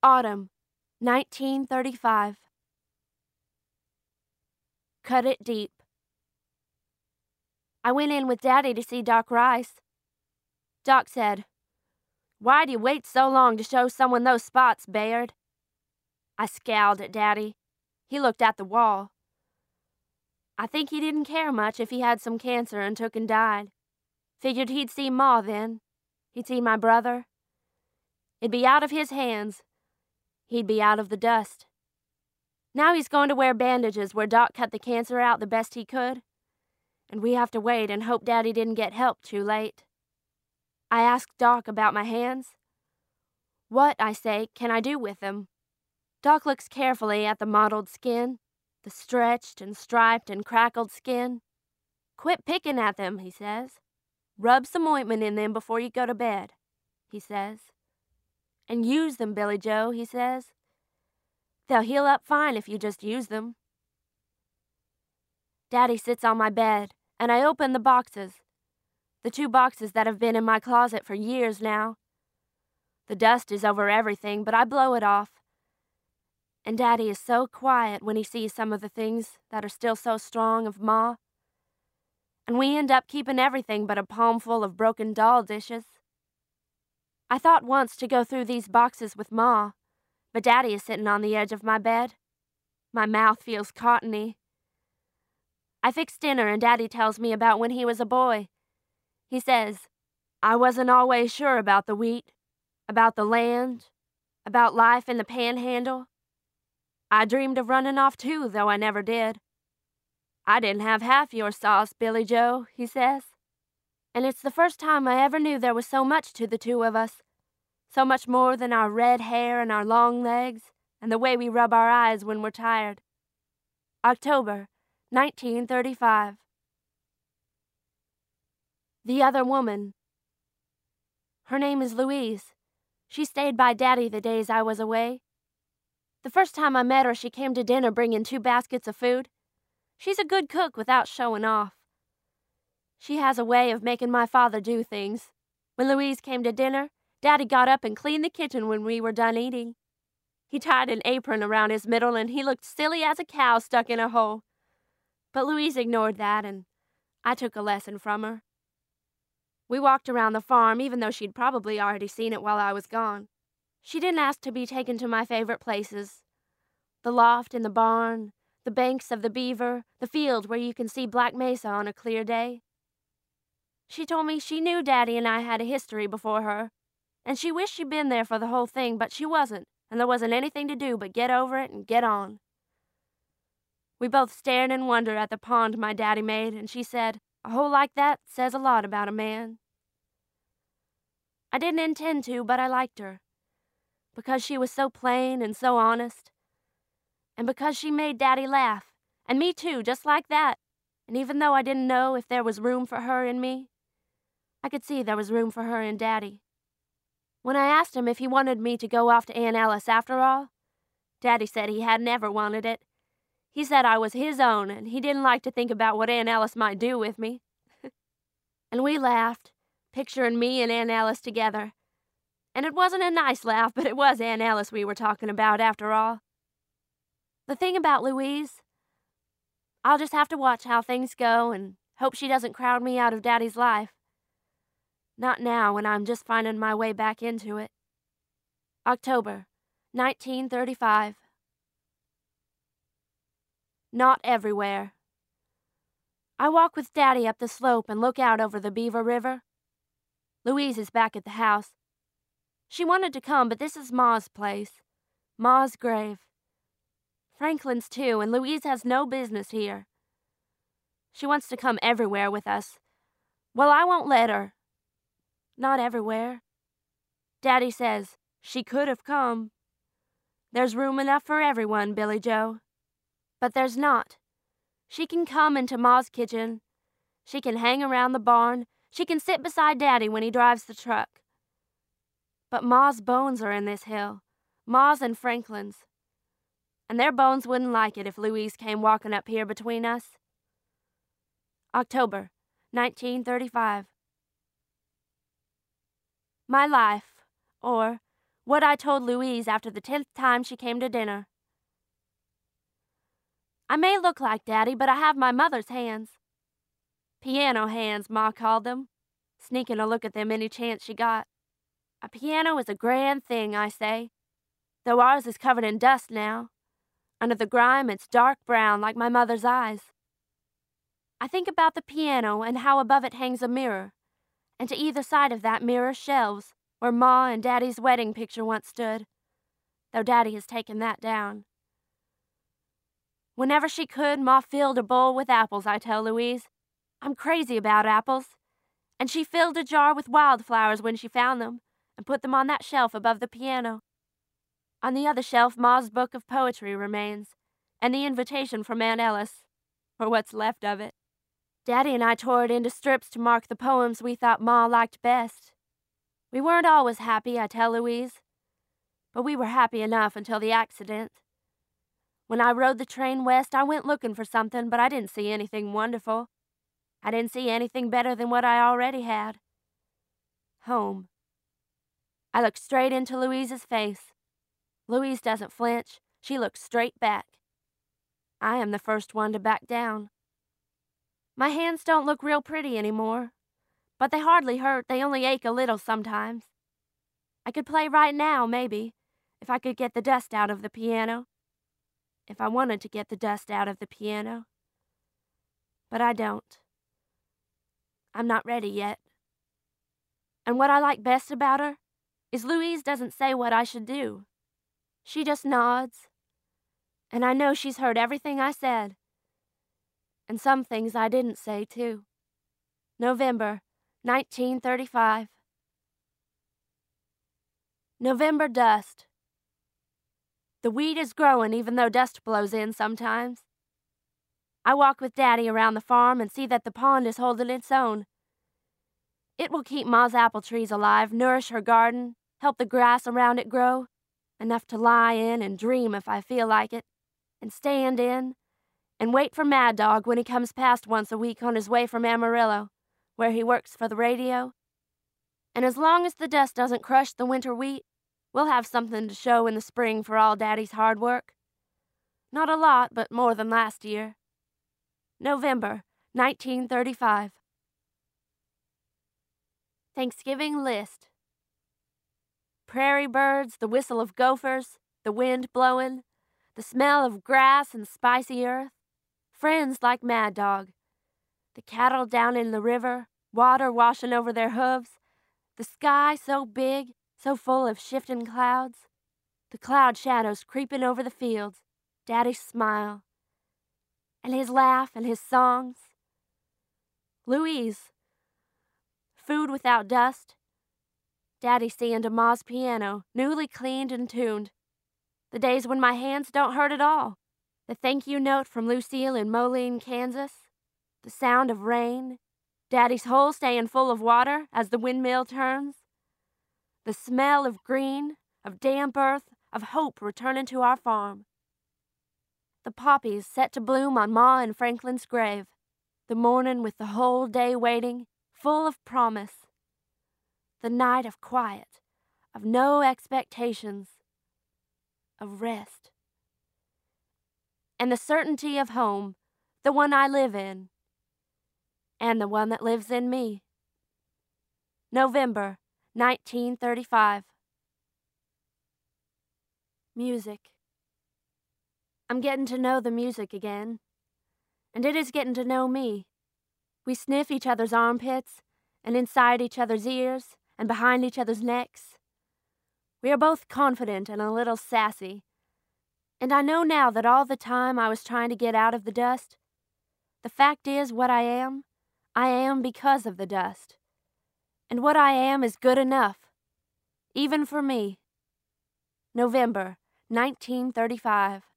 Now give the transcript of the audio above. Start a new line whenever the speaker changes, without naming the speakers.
Autumn, 1935. Cut it deep. I went in with Daddy to see Doc Rice. Doc said, "Why'd you wait so long to show someone those spots, Bayard?" I scowled at Daddy. He looked at the wall. I think he didn't care much if he had some cancer and took and died. Figured he'd see Ma then. He'd see my brother. It'd be out of his hands. He'd be out of the dust. Now he's going to wear bandages where Doc cut the cancer out the best he could. And we have to wait and hope Daddy didn't get help too late. I asked Doc about my hands. What, I say, can I do with them? Doc looks carefully at the mottled skin, the stretched and striped and crackled skin. "Quit picking at them," he says. "Rub some ointment in them before you go to bed," he says. "And use them, Billy Joe," he says. "They'll heal up fine if you just use them." Daddy sits on my bed, and I open the boxes. The 2 boxes that have been in my closet for years now. The dust is over everything, but I blow it off. And Daddy is so quiet when he sees some of the things that are still so strong of Ma. And we end up keeping everything but a palmful of broken doll dishes. I thought once to go through these boxes with Ma, but Daddy is sitting on the edge of my bed. My mouth feels cottony. I fix dinner and Daddy tells me about when he was a boy. He says, "I wasn't always sure about the wheat, about the land, about life in the panhandle. I dreamed of running off too, though I never did. I didn't have half your sauce, Billy Joe," he says. And it's the first time I ever knew there was so much to the 2 of us. So much more than our red hair and our long legs and the way we rub our eyes when we're tired. October, 1935. The other woman. Her name is Louise. She stayed by Daddy the days I was away. The first time I met her, she came to dinner bringing 2 baskets of food. She's a good cook without showing off. She has a way of making my father do things. When Louise came to dinner, Daddy got up and cleaned the kitchen when we were done eating. He tied an apron around his middle and he looked silly as a cow stuck in a hole. But Louise ignored that and I took a lesson from her. We walked around the farm even though she'd probably already seen it while I was gone. She didn't ask to be taken to my favorite places. The loft in the barn, the banks of the Beaver, the field where you can see Black Mesa on a clear day. She told me she knew Daddy and I had a history before her, and she wished she'd been there for the whole thing, but she wasn't, and there wasn't anything to do but get over it and get on. We both stared in wonder at the pond my Daddy made, and she said, "A hole like that says a lot about a man." I didn't intend to, but I liked her, because she was so plain and so honest, and because she made Daddy laugh, and me too, just like that, and even though I didn't know if there was room for her in me, I could see there was room for her in Daddy. When I asked him if he wanted me to go off to Aunt Ellis after all, Daddy said he had never wanted it. He said I was his own, and he didn't like to think about what Aunt Ellis might do with me. And we laughed, picturing me and Aunt Ellis together. And it wasn't a nice laugh, but it was Aunt Ellis we were talking about after all. The thing about Louise, I'll just have to watch how things go and hope she doesn't crowd me out of Daddy's life. Not now when I'm just finding my way back into it. October, 1935. Not everywhere. I walk with Daddy up the slope and look out over the Beaver River. Louise is back at the house. She wanted to come, but this is Ma's place. Ma's grave. Franklin's too, and Louise has no business here. She wants to come everywhere with us. Well, I won't let her. Not everywhere. Daddy says she could have come. There's room enough for everyone, Billy Joe. But there's not. She can come into Ma's kitchen. She can hang around the barn. She can sit beside Daddy when he drives the truck. But Ma's bones are in this hill. Ma's and Franklin's. And their bones wouldn't like it if Louise came walking up here between us. October, 1935. My life, or What I told Louise after the 10th time she came to dinner. I may look like Daddy, but I have my mother's hands. Piano hands, Ma called them, sneaking a look at them any chance she got. A piano is a grand thing, I say, though ours is covered in dust now. Under the grime, it's dark brown like my mother's eyes. I think about the piano and how above it hangs a mirror, and to either side of that mirror shelves where Ma and Daddy's wedding picture once stood, though Daddy has taken that down. Whenever she could, Ma filled a bowl with apples, I tell Louise. I'm crazy about apples. And she filled a jar with wildflowers when she found them and put them on that shelf above the piano. On the other shelf, Ma's book of poetry remains, and the invitation from Aunt Ellis, or what's left of it. Daddy and I tore it into strips to mark the poems we thought Ma liked best. We weren't always happy, I tell Louise, but we were happy enough until the accident. When I rode the train west, I went looking for something, but I didn't see anything wonderful. I didn't see anything better than what I already had. Home. I look straight into Louise's face. Louise doesn't flinch. She looks straight back. I am the first one to back down. My hands don't look real pretty anymore, but they hardly hurt. They only ache a little sometimes. I could play right now, maybe, if I could get the dust out of the piano. If I wanted to get the dust out of the piano. But I don't. I'm not ready yet. And what I like best about her is Louise doesn't say what I should do. She just nods. And I know she's heard everything I said. And some things I didn't say, too. November, 1935. November dust. The weed is growing even though dust blows in sometimes. I walk with Daddy around the farm and see that the pond is holding its own. It will keep Ma's apple trees alive, nourish her garden, help the grass around it grow, enough to lie in and dream if I feel like it, and stand in, and wait for Mad Dog when he comes past once a week on his way from Amarillo, where he works for the radio. And as long as the dust doesn't crush the winter wheat, we'll have something to show in the spring for all Daddy's hard work. Not a lot, but more than last year. November, 1935. Thanksgiving list. Prairie birds, the whistle of gophers, the wind blowing, the smell of grass and spicy earth, friends like Mad Dog, the cattle down in the river, water washing over their hooves, the sky so big, so full of shifting clouds, the cloud shadows creeping over the fields, Daddy's smile, and his laugh and his songs. Louise. Food without dust. Daddy seeing to Ma's piano, newly cleaned and tuned. The days when my hands don't hurt at all. The thank you note from Lucille in Moline, Kansas. The sound of rain. Daddy's hole staying full of water as the windmill turns. The smell of green, of damp earth, of hope returning to our farm. The poppies set to bloom on Ma and Franklin's grave. The morning with the whole day waiting, full of promise. The night of quiet, of no expectations, of rest. And the certainty of home, the one I live in, and the one that lives in me. November, 1935. Music. I'm getting to know the music again, and it is getting to know me. We sniff each other's armpits, and inside each other's ears, and behind each other's necks. We are both confident and a little sassy, and I know now that all the time I was trying to get out of the dust, the fact is what I am because of the dust. And what I am is good enough, even for me. November, 1935.